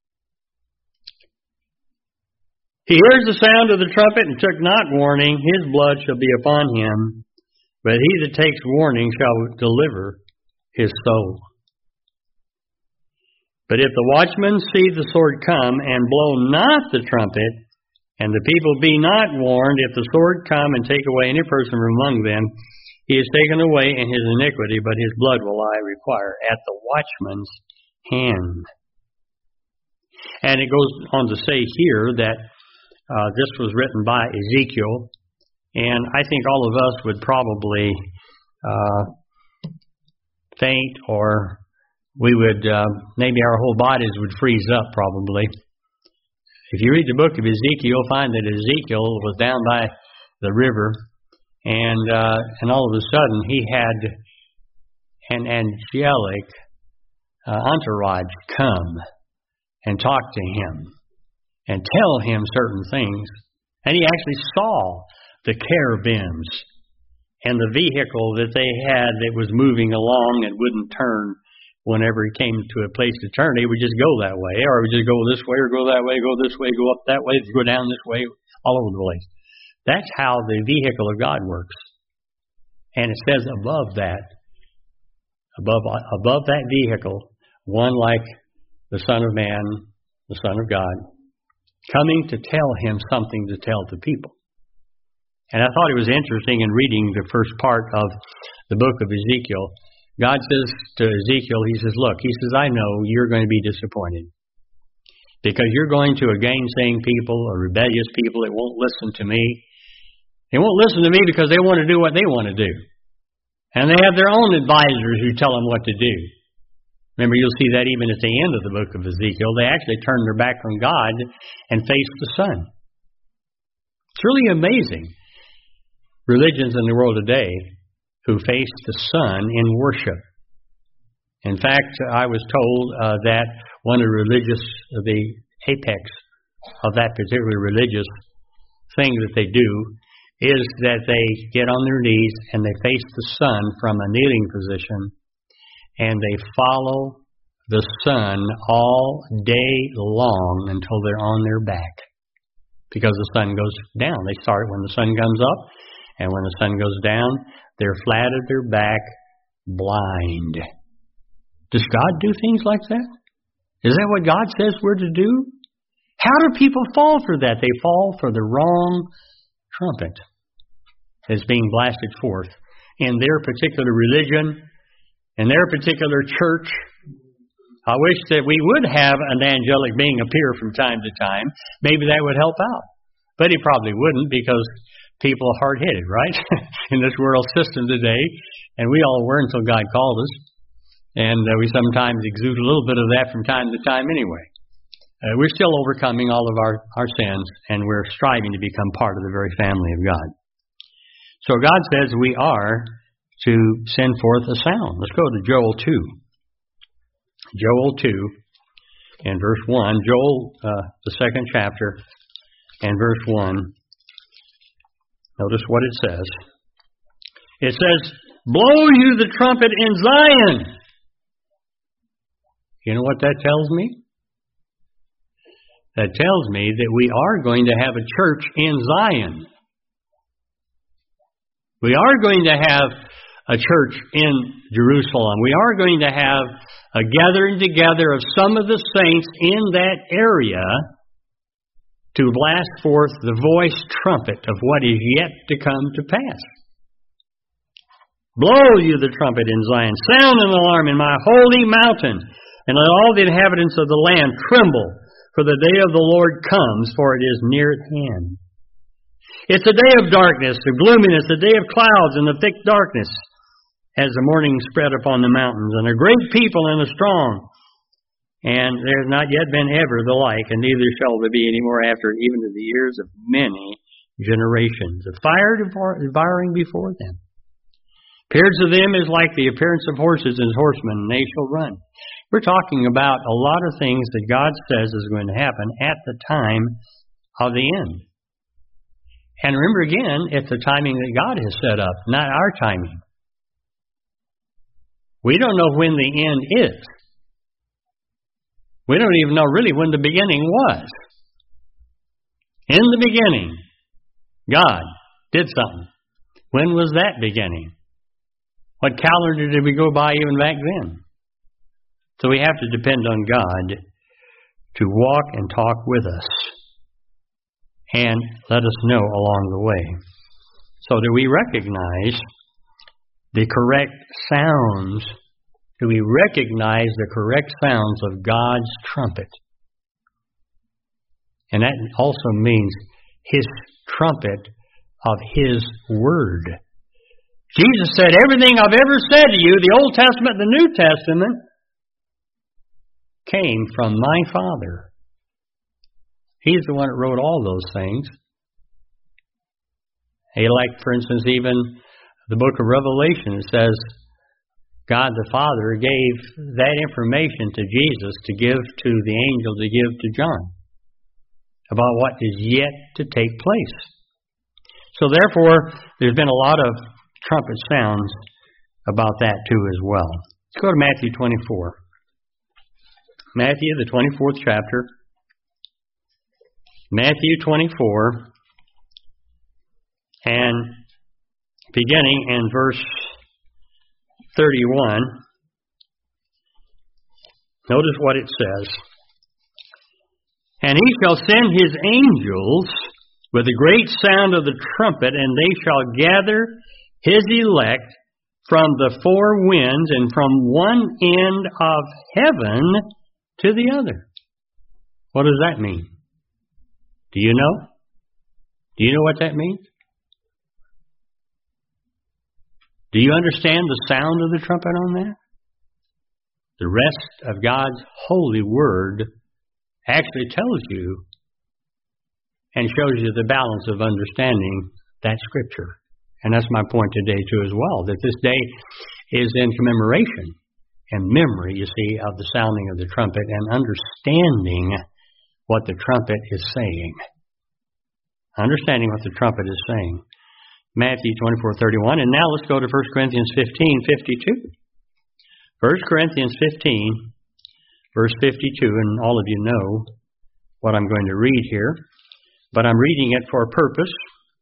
He hears the sound of the trumpet and took not warning, his blood shall be upon him. But he that takes warning shall deliver his soul. But if the watchman see the sword come and blow not the trumpet, and the people be not warned, if the sword come and take away any person from among them, he is taken away in his iniquity, but his blood will I require at the watchman's hand. And it goes on to say here that uh, this was written by Ezekiel, and I think all of us would probably uh, faint, or we would, uh, maybe our whole bodies would freeze up probably. If you read the book of Ezekiel, you'll find that Ezekiel was down by the river, and uh, and all of a sudden he had an angelic uh, entourage come and talk to him and tell him certain things. And he actually saw the cherubims and the vehicle that they had that was moving along and wouldn't turn. Whenever he came to a place to turn, he would just go that way, or he would just go this way, or go that way, go this way, go up that way, go down this way, all over the place. That's how the vehicle of God works. And it says above that, above above that vehicle, one like the Son of Man, the Son of God, coming to tell him something to tell the people. And I thought it was interesting in reading the first part of the book of Ezekiel. God says to Ezekiel, he says, look, he says, I know you're going to be disappointed because you're going to a gainsaying people, a rebellious people that won't listen to me. They won't listen to me because they want to do what they want to do. And they have their own advisors who tell them what to do. Remember, you'll see that even at the end of the book of Ezekiel. They actually turn their back on God and face the Son. It's really amazing. Religions in the world today who face the Son in worship. In fact, I was told uh, that one of the religious, the apex of that particular religious thing that they do is that they get on their knees and they face the Son from a kneeling position, and they follow the Son all day long until they're on their back, because the sun goes down. They start when the sun comes up, and when the sun goes down, they're flat at their back, blind. Does God do things like that? Is that what God says we're to do? How do people fall for that? They fall for the wrong trumpet that's being blasted forth in their particular religion, in their particular church, I wish that we would have an angelic being appear from time to time. Maybe that would help out. But he probably wouldn't, because people are hard-headed, right? In this world system today. And we all were until God called us. And uh, we sometimes exude a little bit of that from time to time anyway. Uh, we're still overcoming all of our, our sins, and we're striving to become part of the very family of God. So God says we are to send forth a sound. Let's go to Joel two. Joel two and verse one. Joel, uh, the second chapter, and verse one. Notice what it says. It says, "Blow you the trumpet in Zion." You know what that tells me? That tells me that we are going to have a church in Zion. We are going to have a church in Jerusalem. We are going to have a gathering together of some of the saints in that area to blast forth the voice trumpet of what is yet to come to pass. Blow you the trumpet in Zion. Sound an alarm in my holy mountain, and let all the inhabitants of the land tremble. For the day of the Lord comes, for it is near at hand. It's a day of darkness, of gloominess, a day of clouds and of thick darkness, as the morning spread upon the mountains, and a great people and a strong. And there has not yet been ever the like, and neither shall there be any more after, even to the years of many generations. A fire devouring before them. Appearance of them is like the appearance of horses and horsemen, and they shall run. We're talking about a lot of things that God says is going to happen at the time of the end. And remember again, it's the timing that God has set up, not our timing. We don't know when the end is. We don't even know really when the beginning was. In the beginning, God did something. When was that beginning? What calendar did we go by even back then? So we have to depend on God to walk and talk with us and let us know along the way, so that we recognize the correct sounds, do we recognize the correct sounds of God's trumpet. And that also means His trumpet of His Word. Jesus said, everything I've ever said to you, the Old Testament and the New Testament, came from my Father. He's the one that wrote all those things. Hey, like, for instance, even the book of Revelation, it says God the Father gave that information to Jesus to give to the angel to give to John about what is yet to take place. So therefore, there's been a lot of trumpet sounds about that too as well. Let's go to Matthew twenty-four. Matthew, the twenty-fourth chapter. Matthew twenty-four, and beginning in verse thirty-one, notice what it says. And He shall send His angels with a great sound of the trumpet, and they shall gather His elect from the four winds and from one end of heaven to the other. What does that mean? Do you know? Do you know what that means? Do you understand the sound of the trumpet on that? The rest of God's holy word actually tells you and shows you the balance of understanding that scripture. And that's my point today too as well, that this day is in commemoration and memory, you see, of the sounding of the trumpet and understanding what the trumpet is saying. Understanding what the trumpet is saying. Matthew twenty-four thirty-one. And now let's go to First Corinthians fifteen fifty-two. First Corinthians fifteen, verse fifty-two. And all of you know what I'm going to read here, but I'm reading it for a purpose.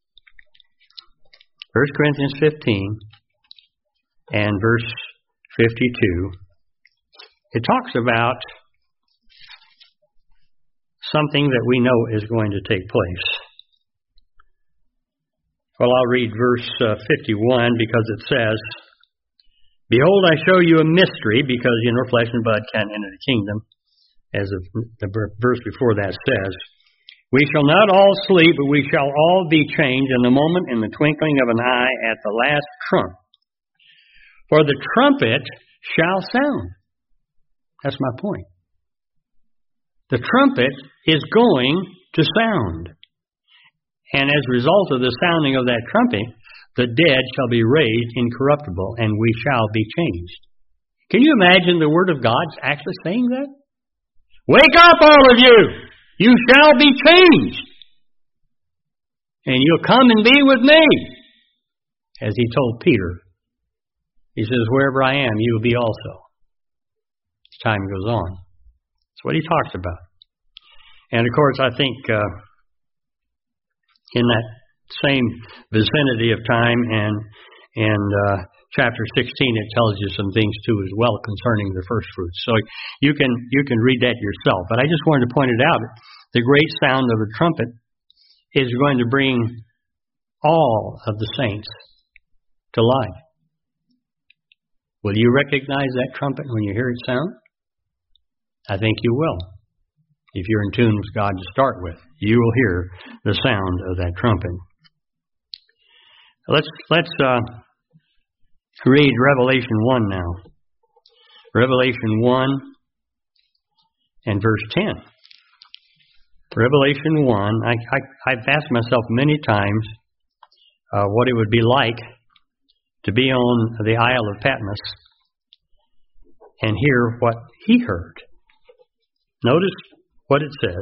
First Corinthians fifteen and verse fifty-two. It talks about something that we know is going to take place. Well, I'll read verse uh, fifty-one because it says, Behold, I show you a mystery, because, you know, flesh and blood can't enter the kingdom, as the verse before that says. We shall not all sleep, but we shall all be changed in the moment, in the twinkling of an eye, at the last trump. For the trumpet shall sound. That's my point. The trumpet is going to sound. And as a result of the sounding of that trumpet, the dead shall be raised incorruptible, and we shall be changed. Can you imagine the Word of God actually saying that? Wake up, all of you! You shall be changed! And you'll come and be with me! As he told Peter. He says, wherever I am, you will be also. As time goes on. That's what he talks about. And of course, I think uh, in that same vicinity of time and and uh, chapter sixteen, it tells you some things too as well concerning the first fruits. So you can you can read that yourself. But I just wanted to point it out. The great sound of the trumpet is going to bring all of the saints to life. Will you recognize that trumpet when you hear it sound? I think you will. If you're in tune with God to start with, you will hear the sound of that trumpet. Let's let's uh, read Revelation one now. Revelation one and verse ten. Revelation one. I, I I've asked myself many times uh, what it would be like to be on the Isle of Patmos and hear what he heard. Notice what it says.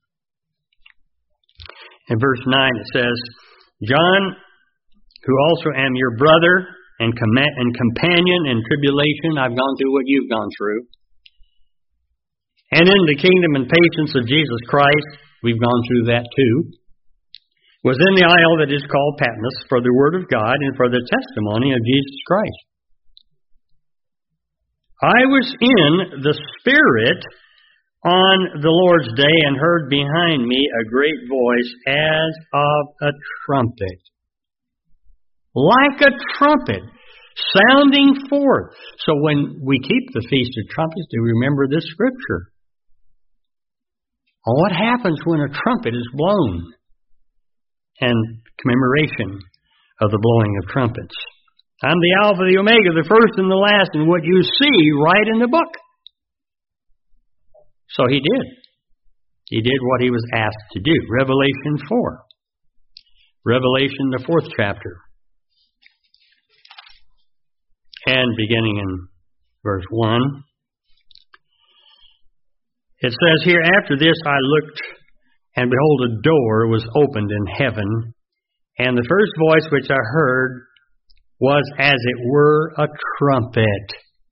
In verse nine it says, John, who also am your brother and, com- and companion in tribulation, I've gone through what you've gone through, and in the kingdom and patience of Jesus Christ, we've gone through that too, was in the isle that is called Patmos for the word of God and for the testimony of Jesus Christ. I was in the Spirit on the Lord's day and heard behind me a great voice as of a trumpet. Like a trumpet, sounding forth. So when we keep the Feast of Trumpets, do we remember this scripture? Well, what happens when a trumpet is blown? And commemoration of the blowing of trumpets. I'm the Alpha, the Omega, the first and the last, and what you see right in the book. So he did. He did what he was asked to do. Revelation four. Revelation, the fourth chapter. And beginning in verse one. It says here, after this I looked, and behold, a door was opened in heaven, and the first voice which I heard was as it were a trumpet.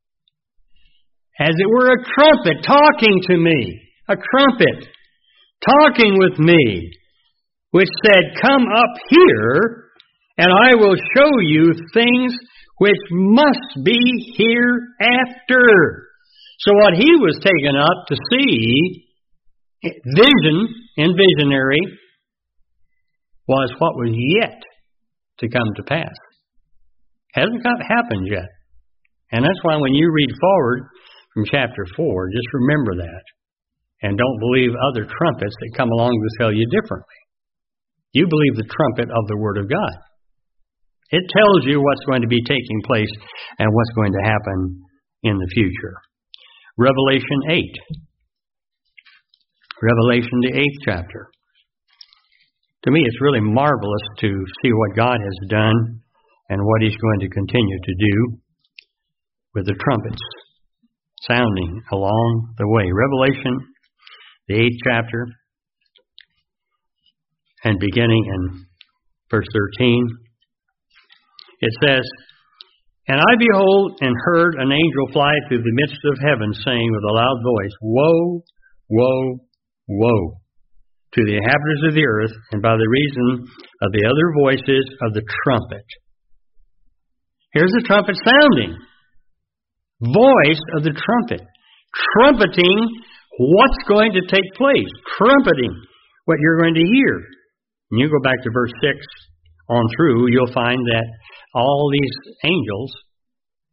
As it were a trumpet talking to me. A trumpet talking with me, which said, come up here, and I will show you things which must be hereafter. So what he was taken up to see, vision and visionary, was what was yet to come to pass. Hasn't happened yet. And that's why when you read forward from chapter four, just remember that. And don't believe other trumpets that come along to tell you differently. You believe the trumpet of the Word of God. It tells you what's going to be taking place and what's going to happen in the future. Revelation eight. Revelation, the eighth chapter. To me, it's really marvelous to see what God has done and what He's going to continue to do with the trumpets sounding along the way. Revelation, the eighth chapter, and beginning in verse thirteen, it says, and I behold and heard an angel fly through the midst of heaven, saying with a loud voice, woe, woe, woe to the inhabitants of the earth, and by the reason of the other voices of the trumpet. Here's the trumpet sounding. Voice of the trumpet. Trumpeting what's going to take place. Trumpeting what you're going to hear. And you go back to verse six on through, you'll find that all these angels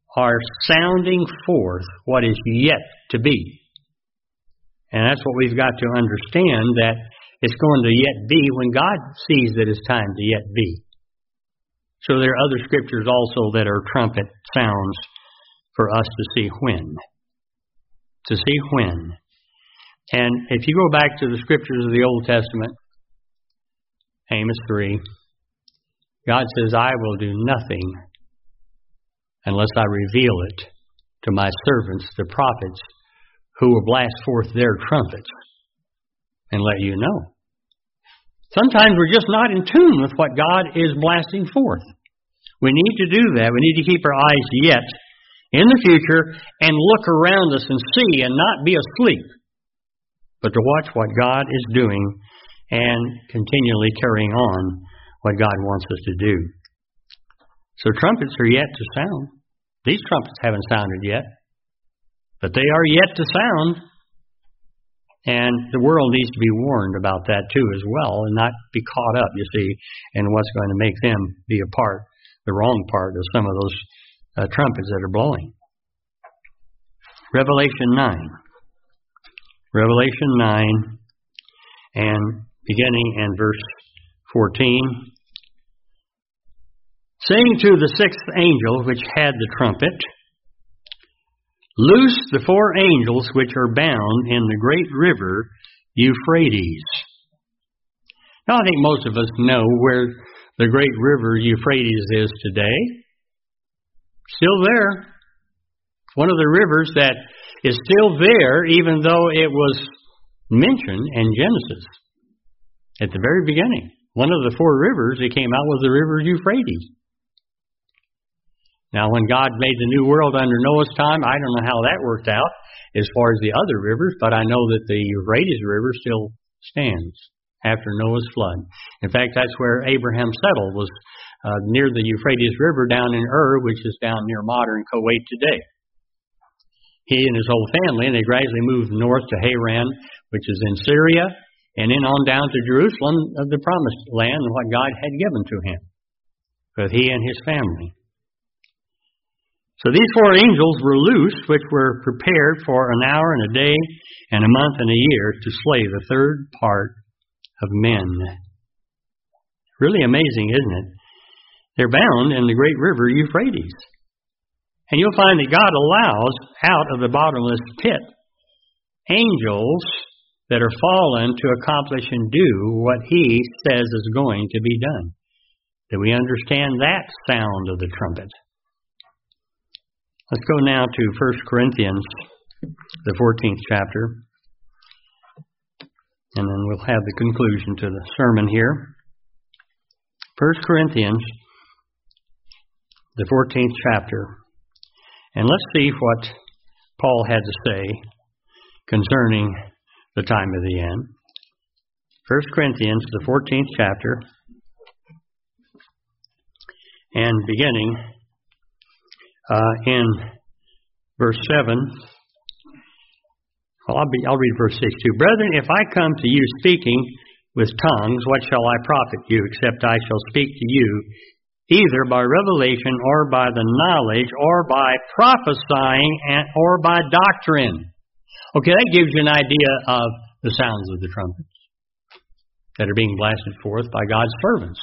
are sounding forth what is yet to be. And that's what we've got to understand, that it's going to yet be when God sees that it's time to yet be. So there are other scriptures also that are trumpet sounds for us to see when. To see when. And if you go back to the scriptures of the Old Testament, Amos three, God says, I will do nothing unless I reveal it to my servants, the prophets, who will blast forth their trumpets and let you know. Sometimes we're just not in tune with what God is blasting forth. We need to do that. We need to keep our eyes yet in the future and look around us and see and not be asleep, but to watch what God is doing and continually carrying on what God wants us to do. So trumpets are yet to sound. These trumpets haven't sounded yet, but they are yet to sound. And the world needs to be warned about that too as well, and not be caught up, you see, in what's going to make them be a part, the wrong part of some of those uh, trumpets that are blowing. Revelation nine. Revelation nine, and beginning in verse fourteen. Saying to the sixth angel which had the trumpet, loose the four angels which are bound in the great river Euphrates. Now I think most of us know where the great river Euphrates is today. Still there. One of the rivers that is still there, even though it was mentioned in Genesis at the very beginning. One of the four rivers that came out was the river Euphrates. Now, when God made the new world under Noah's time, I don't know how that worked out as far as the other rivers, but I know that the Euphrates River still stands after Noah's flood. In fact, that's where Abraham settled, was uh, near the Euphrates River down in Ur, which is down near modern Kuwait today. He and his whole family, and they gradually moved north to Haran, which is in Syria, and then on down to Jerusalem, of the promised land, and what God had given to him, with he and his family. So these four angels were loosed, which were prepared for an hour and a day and a month and a year to slay the third part of men. Really amazing, isn't it? They're bound in the great river Euphrates. And you'll find that God allows out of the bottomless pit angels that are fallen to accomplish and do what He says is going to be done. Do we understand that sound of the trumpet? Let's go now to First Corinthians, the fourteenth chapter, and then we'll have the conclusion to the sermon here. First Corinthians, the fourteenth chapter, and let's see what Paul had to say concerning the time of the end. First Corinthians, the fourteenth chapter, and beginning Uh, in verse seven, well, I'll, be, I'll read verse six too. Brethren, if I come to you speaking with tongues, what shall I profit you, except I shall speak to you either by revelation or by the knowledge or by prophesying and, or by doctrine? Okay, that gives you an idea of the sounds of the trumpets that are being blasted forth by God's servants.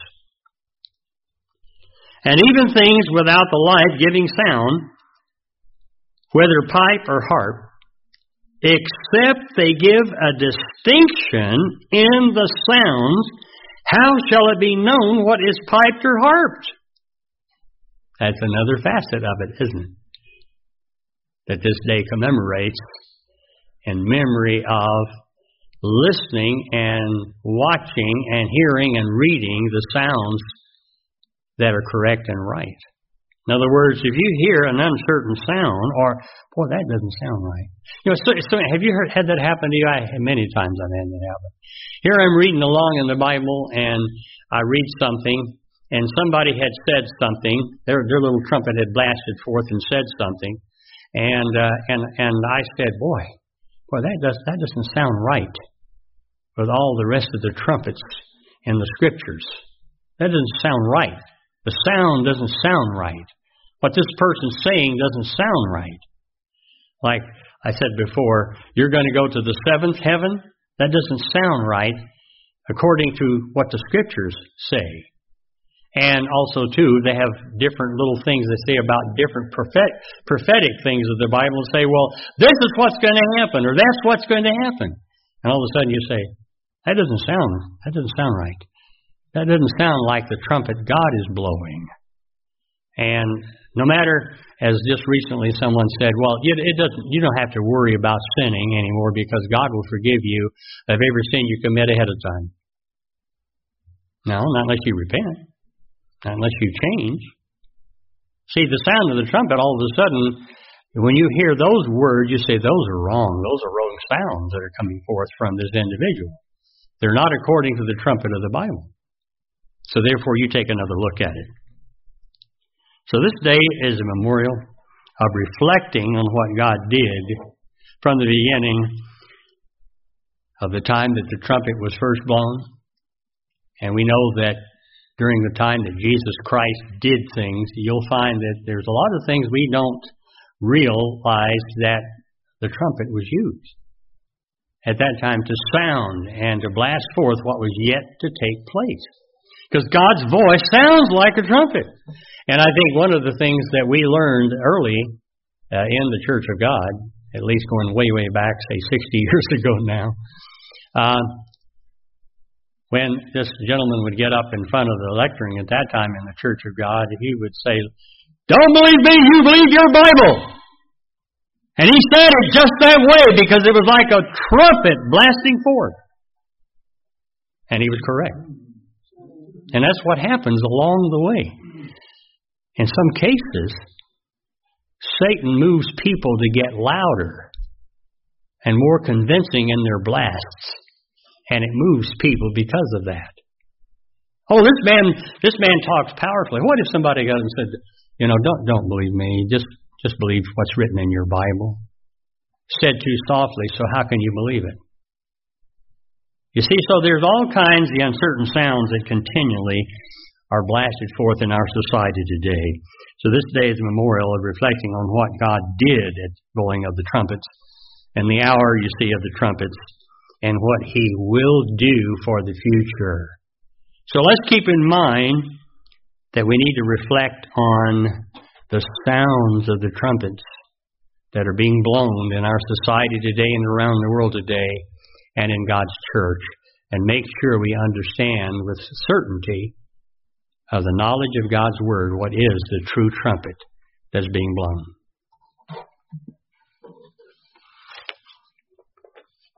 And even things without the life-giving sound, whether pipe or harp, except they give a distinction in the sounds, how shall it be known what is piped or harped? That's another facet of it, isn't it? That this day commemorates in memory of listening and watching and hearing and reading the sounds that are correct and right. In other words, if you hear an uncertain sound, or, boy, that doesn't sound right. You know, so, so have you heard, had that happen to you? I, many times I've had that happen. Here I'm reading along in the Bible, and I read something, and somebody had said something. Their, their little trumpet had blasted forth and said something. And uh, and and I said, boy, boy, that, does, that doesn't sound right with all the rest of the trumpets in the Scriptures. That doesn't sound right. The sound doesn't sound right. What this person's saying doesn't sound right. Like I said before, you're going to go to the seventh heaven? That doesn't sound right according to what the Scriptures say. And also, too, they have different little things they say about different prophet, prophetic things of the Bible and say, well, this is what's going to happen, or that's what's going to happen. And all of a sudden you say, that doesn't sound, that doesn't sound right. That doesn't sound like the trumpet God is blowing. And no matter, as just recently someone said, well, it doesn't, you don't have to worry about sinning anymore because God will forgive you of every sin you commit ahead of time. No, not unless you repent. Unless you change. See, the sound of the trumpet, all of a sudden, when you hear those words, you say, those are wrong. Those are wrong sounds that are coming forth from this individual. They're not according to the trumpet of the Bible. So therefore, you take another look at it. So this day is a memorial of reflecting on what God did from the beginning of the time that the trumpet was first blown. And we know that during the time that Jesus Christ did things, you'll find that there's a lot of things we don't realize that the trumpet was used at that time to sound and to blast forth what was yet to take place. Because God's voice sounds like a trumpet. And I think one of the things that we learned early uh, in the Church of God, at least going way, way back, say sixty years ago now, uh, when this gentleman would get up in front of the lectern at that time in the Church of God, he would say, don't believe me, you believe your Bible. And he said it just that way because it was like a trumpet blasting forth. And he was correct. And that's what happens along the way. In some cases, Satan moves people to get louder and more convincing in their blasts. And it moves people because of that. Oh, this man, this man talks powerfully. What if somebody got and said, you know, don't don't believe me, just just believe what's written in your Bible? Said too softly, so how can you believe it? You see, so there's all kinds of uncertain sounds that continually are blasted forth in our society today. So this day is a memorial of reflecting on what God did at the blowing of the trumpets, and the hour, you see, of the trumpets, and what He will do for the future. So let's keep in mind that we need to reflect on the sounds of the trumpets that are being blown in our society today and around the world today and in God's church, and make sure we understand with certainty of the knowledge of God's Word what is the true trumpet that's being blown.